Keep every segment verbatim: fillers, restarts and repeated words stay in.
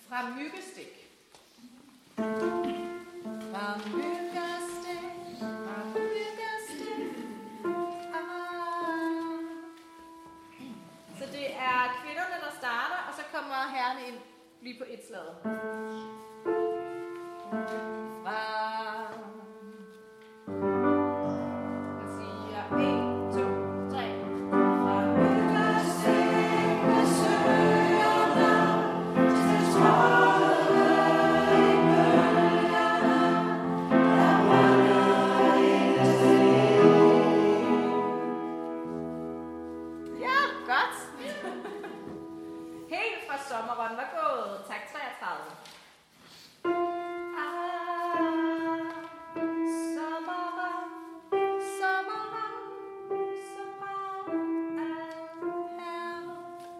Fra myggestik. Fra myggestik, fra myggestik. Ah. Så det er kvinderne, der starter, og så kommer herrerne ind lige på et slag. Fra sommeren var gået. Tak treogtredive. Ah, sommeren, sommeren, sommeren er her.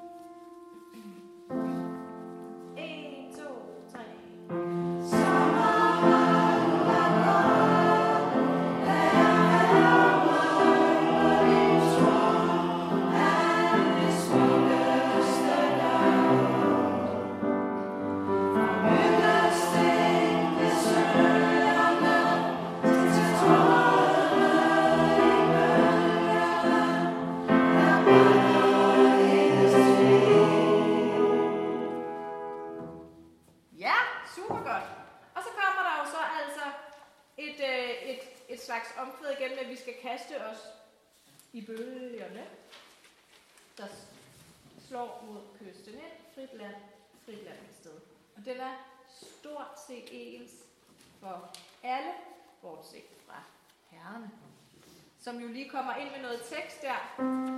En, to, tre. Sommeren er gået. Et slags omkvæd igen med, at vi skal kaste os i bølgerne, der slår mod kysten ind. Frit land, frit land et sted. Og den er stort set ens for alle, bortset fra herrerne, som jo lige kommer ind med noget tekst der.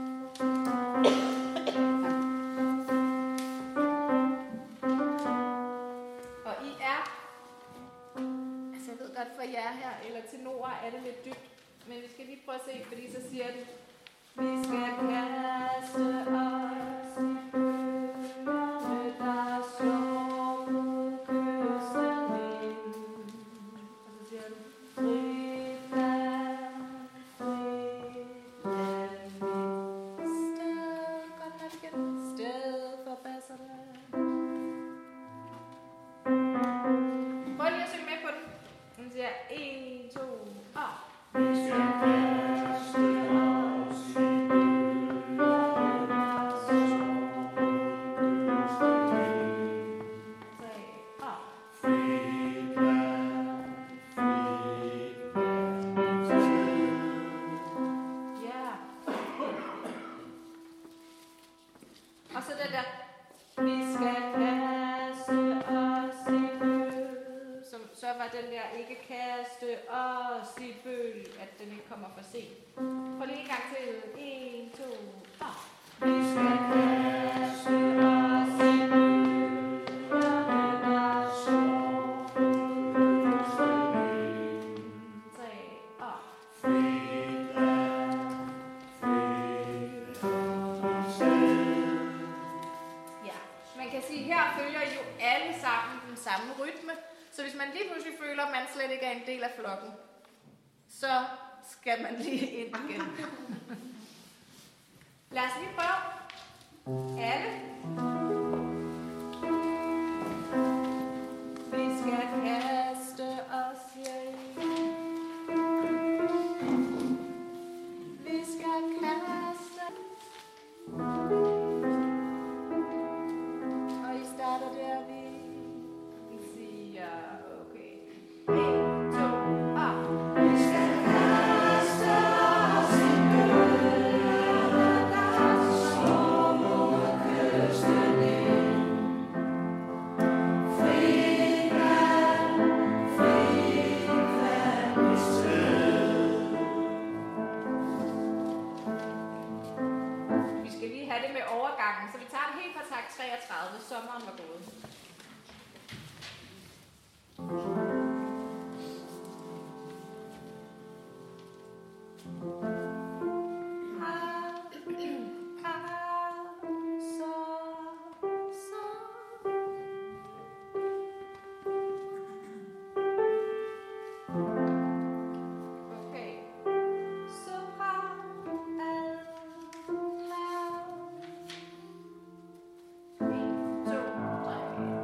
Og I er, altså jeg ved godt for jer her, eller til Nora er det lidt dybt, men vi skal lige prøve at se, fordi så siger det, vi skal kaste os i bølgerne, der slår mod kysten ind. Og så siger det, frit land, frit land, sted, godt nok igen, sted for basserne. Prøv lige at synge med på den. Den siger, en, to, og vi skal kaste os i bølgerne, der slår mod kysten ind. Tre, og frit land, frit land, sted. Ja. Og så den der, vi skal kaste os i bølgerne. Så var den der ikke kaste os i bøl, at den ikke kommer for sent. Prøv lige en gang til. En, to, og vi skal kaste os i bølgerne, der slår mod kysten ind. Tre, og frit land, frit land, sted. Ja, man kan sige, her følger jo alle sammen den samme rytme. Så hvis man lige pludselig føler, at man slet ikke er en del af flokken, så skal man lige ind igen. Lad os lige prøve. Alle. Vi skal kaste os hjem. Vi skal kaste. Og I starter der, vi treogtredive. Sommeren var gået. Three, two, one.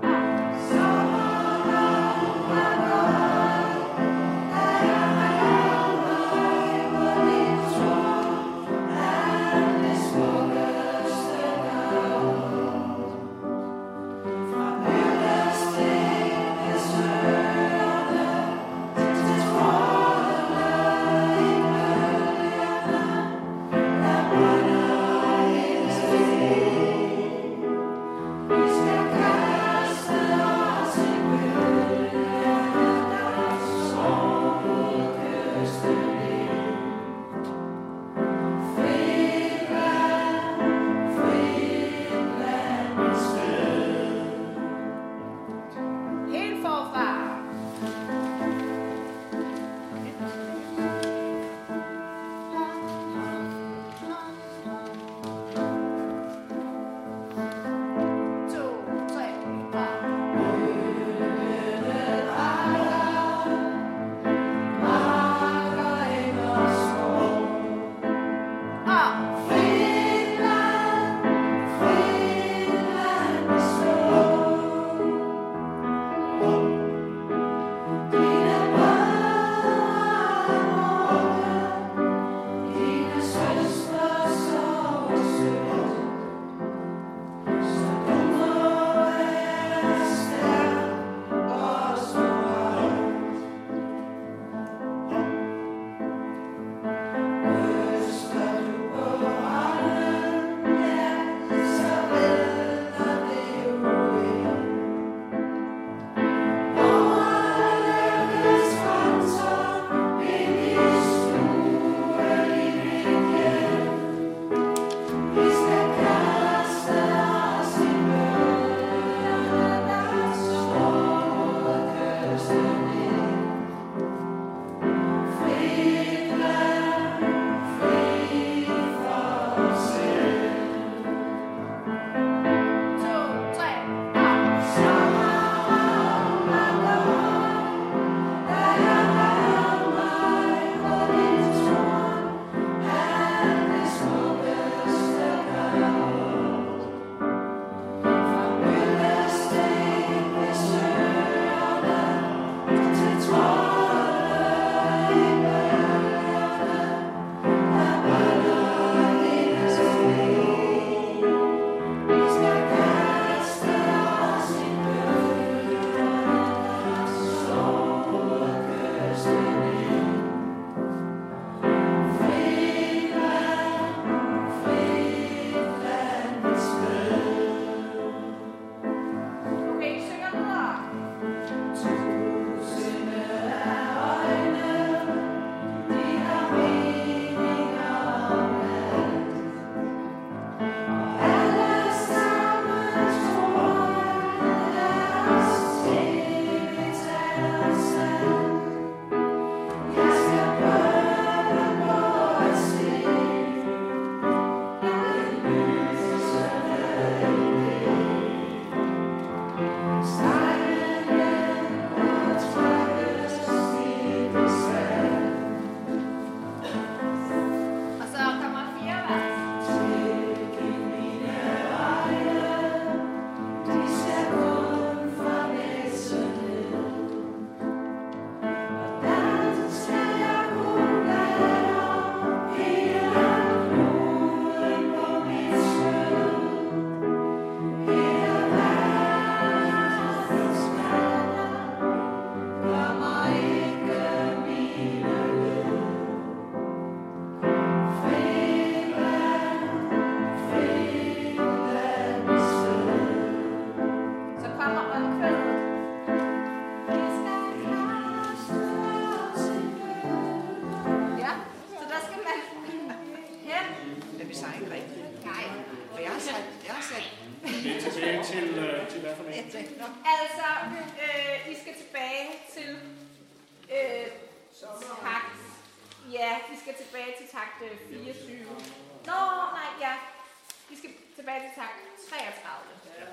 sig ikke rigtigt. Nej. For jeg har sat... Jeg har sat... Det er tilbage til, øh, til hvad for en? Altså, øh, I skal tilbage til øh, takt. Ja, vi skal tilbage til takt øh, fireogtyve. Nå, nej, ja. Vi skal tilbage til takt treogtredive.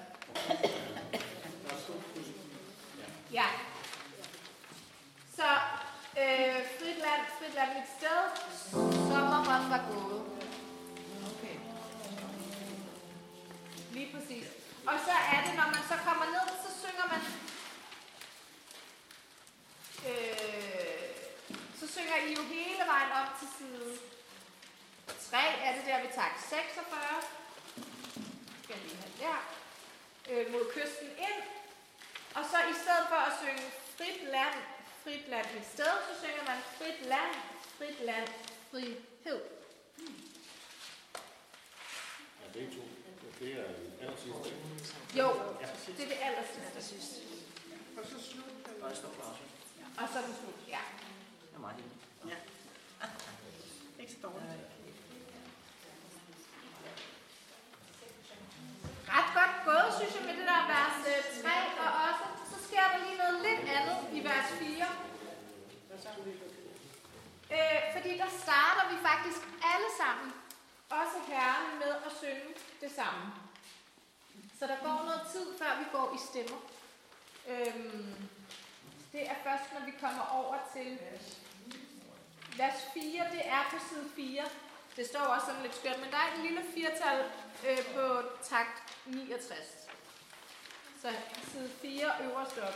Ja. Så, øh, frit land, frit land mit sted. Sommeren var gået. Okay. Lige præcis. Og så er det, når man så kommer ned, så synger man... Øh, så synger I jo hele vejen op til side tre, er det der ved takt seksogfyrre. Skal jeg lige have der. Øh, mod kysten ind. Og så i stedet for at synge frit land, frit land et sted, så synger man frit land, frit land, frihed. Ja, det er to. Det er aller sidste. Jo, det er det aller sidste. Og så slut. Og så slut. Og så er den slut, ja. Det er meget lille. Ja. Ikke så dårligt. Ret godt gået, synes jeg, med det der vers tre, og også, så sker der lige noget lidt andet i vers fire. Øh, fordi der starter vi faktisk alle sammen, også herren, med at synge det samme. Så der går noget tid, før vi går i stemmer. Øhm, det er først, når vi kommer over til vers fire, det er på side fire. Det står også sådan lidt skørt, men der er et lille firtal øh, på takt niogtres. Så side fire øverst oppe.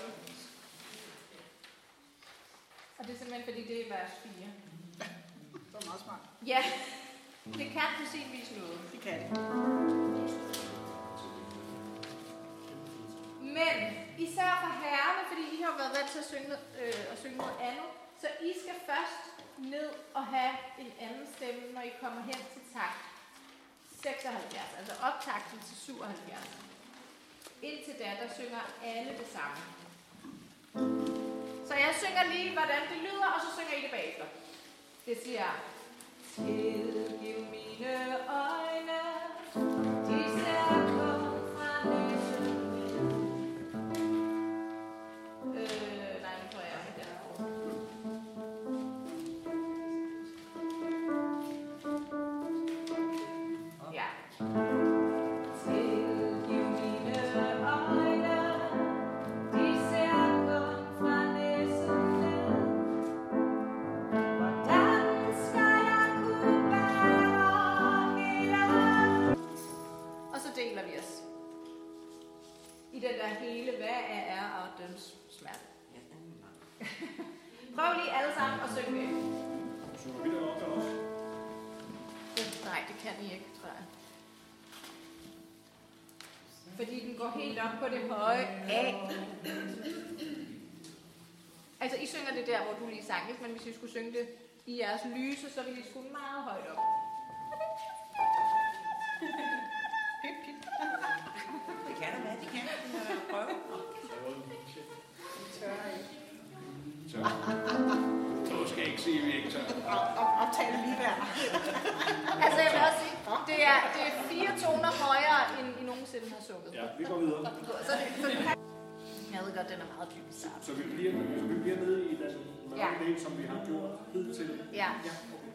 Og det er simpelthen fordi, det er vers fire. Det er meget smart. Ja, det kan på sin vis noget. Det kan det. Men især for herrerne, fordi I har været vant til at synge, øh, at synge noget andet, så I skal først ned og have en anden stemme, når I kommer hen til takt seksoghalvfjerds, altså optakten til syvoghalvfjerds. Indtil da, der synger alle det samme. Så jeg synger lige, hvordan det lyder, og så synger I det bagefter. Det siger: tilgiv mine øjne, de ser kun fra næsen. Øh, nej, nu tror jeg ikke der. Ja. Tilgiv mine øjne, de ser kun fra næsen ned. Hvordan skal jeg kunne bære hele? Og så deler vi os i den der hele, hvad er er og døms smerte. Prøv lige alle sammen at synge med. Synger vi deroppe også? Nej, det kan I ikke, tror jeg. Fordi den går helt op på det høje A. Altså, I synger det der, hvor du lige sang, ikke? Men hvis I skulle synge det i jeres lyse, så ville I skulle meget højt op. Det kan da være, det kan. Det må jeg prøve. Så. Så skal jeg ikke sige, at vi ikke tør. Og, og, optag det lige der. Altså, jeg vil også sige, det er, det er fire toner højere, end I nogensinde har sunget. Ja, vi går videre. Så det, så det kan... Jeg ved godt, den er meget dyb i starten. Så vi bliver, så vi bliver nede i den mørke Ja. del, som vi har gjort hidtil. Ja. Ja, okay.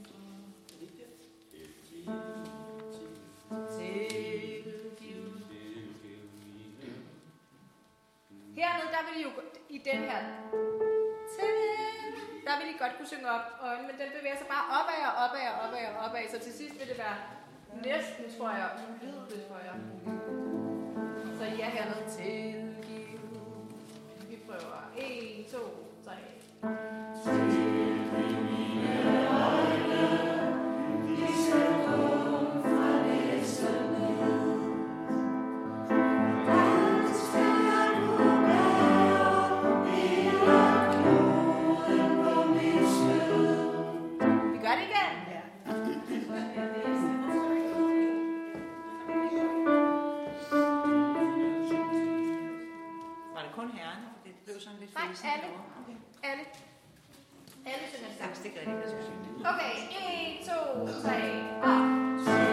Hernede, der vil I jo i den her... Der vil I godt kunne synge op øjnene, men den bevæger sig bare opad og opad og opad og opad, så til sidst vil det være næsten, tror jeg, ulydeligt for jer. Så I er hernede tilgiv. Vi prøver. en, to, tre. Vi gør det igen. Var det kun herrerne? For det blev sådan lidt Nej, fæsende alle. derovre. Okay. Alle. Alle synger det Jeg sammen. vidste ikke rigtigt, hvad jeg skulle synge. Okay, en, to, tre, og...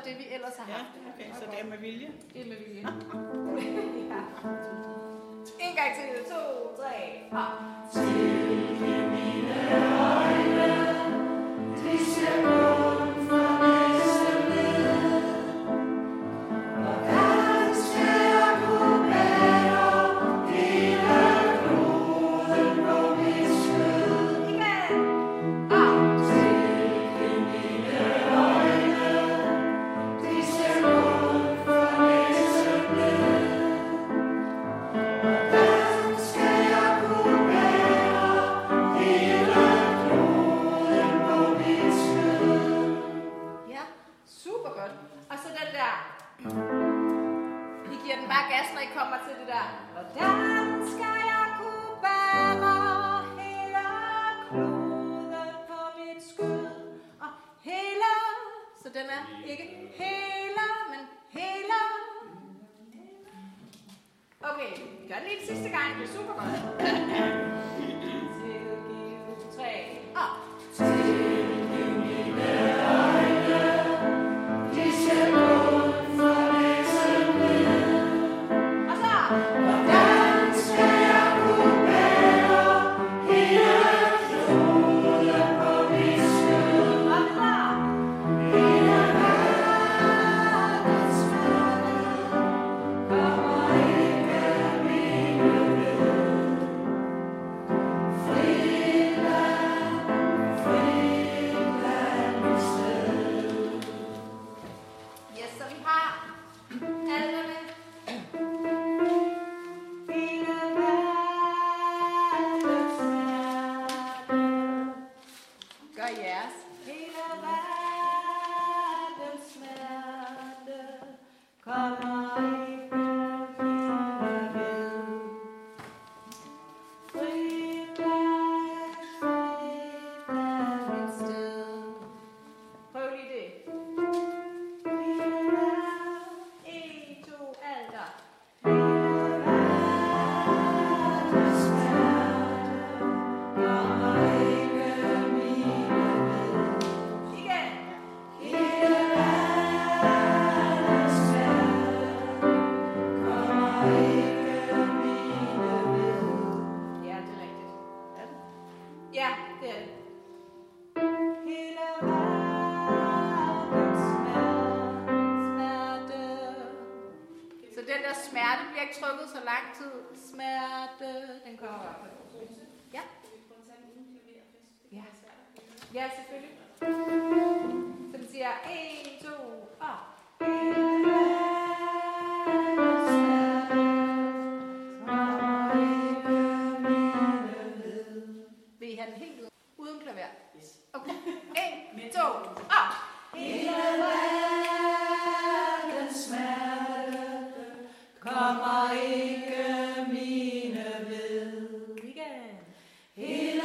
det, vi ellers har Ja, haft. okay, så det er med vilje. Det er med vilje. Ja. En gang til. To, tre, og... Tilgiv mine øjne, de ser kun for næste led. Hvordan skal jeg kunne bære hele kloden på mit skød? Igen. Og... Tilgiv mine øjne, de ser kun for næste led. Hvordan skal jeg kunne bære hele kloden på mit skød? Ja, super godt. Og så den der... Vi giver den bare gas, når I kommer til det der. Hvordan skal jeg kunne bære hele kloden på mit skød? Og hele... Så den er ikke hele, men hele... Okay, vi gør den lige den sidste gang. Det er super godt. Tilgiv, tre, og... Tilgiv mine øjne, de ser kun for næste led. Og så... Hvordan skal jeg kunne bære hele kloden på mit skød? Og klar. Hele verdens smerte kommer ikke mine ved. Frit land, frit land mit sted. Yes, så vi har alle med. Hele verdens smerte. Gør jeres. Hele verdens smerte kommer ikke mine ved. Frit land, frit land mit sted. Prøv lige det. En, to, alder. Verdens smerte kommer ikke mine ved. Igen. Hele verdens smerte kommer ikke mine ved. Ja, det er rigtigt. Er det? Ja, det er det. Hele verdens smerte. Så den der smerte bliver ikke trykket så lang tid. Smerte, den kommer bare på. Ja. Ja. Ja, selvfølgelig. Så vi siger en, to, og. Hele verdens smerte kommer ikke mine ved. Vil I have den helt ud? Uden klaver? Okay. En, to, og. Hele verdens smerte kommer ikke mine ved. Igen. Hele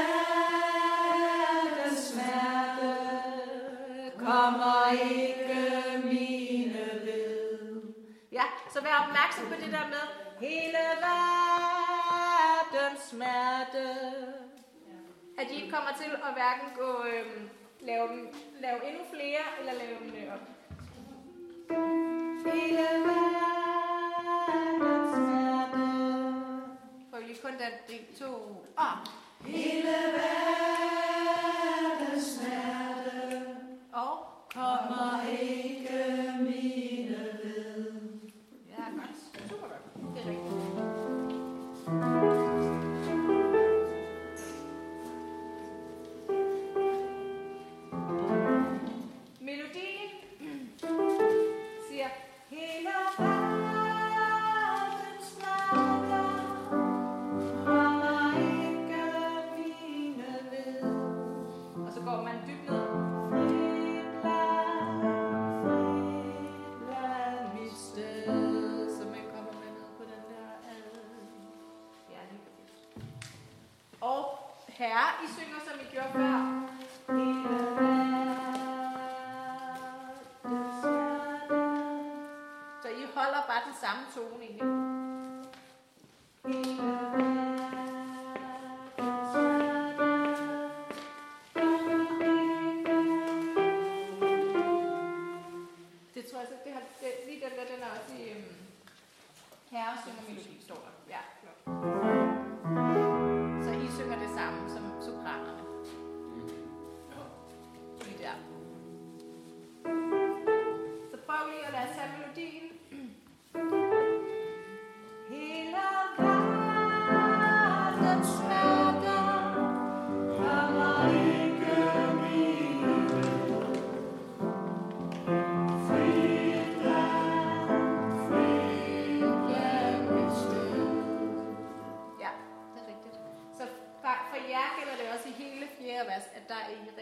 verdens smerte kommer ikke mine ved. Ja, så vær opmærksom på det der med hele verdens smerte. At de ikke kommer til at hverken gå, øhm, lave, dem, lave endnu flere, eller lave dem øh, op. Hele verdens smerte. Prøv lige kun den del to. Og. Hele verdens smerte Og. kommer ikke mine ved. Ja, godt. Super godt. Det er rigtigt. Melodien siger hele verdens smerte kommer ikke mine ved. Og så går man dybt ned. Frit land, frit land mit sted. Så man kommer med ned på den der ad. Ja, lige præcis. Og herre, I synger, som I gjorde før. Hele verdens smerte. Så I holder bare den samme tone egentlig. Hele verdens smerte kommer ikke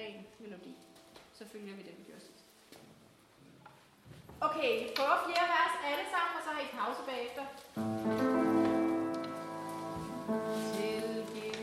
ren melodi. Så følger vi det, vi gjorde sidst. Okay, vi prøver flere vers alle sammen, og så har I pause bagefter. Tilgiv.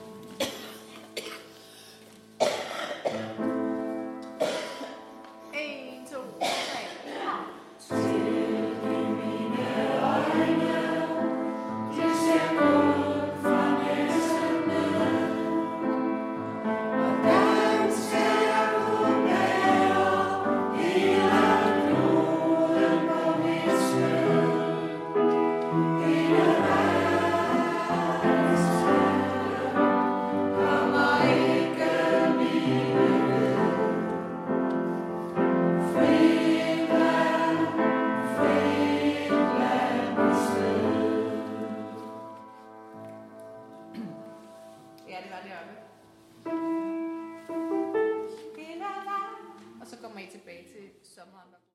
En, to, tre, Tilgiv mine øjne, de ser bort fra næsten ned. Og den skal jeg kunne bære hele kloden på mit skød. Hele verdens smerte kommer ikke mine ved. Frit land, frit land i sted. ja, det var det oppe. Og så kommer I tilbage til sommeren.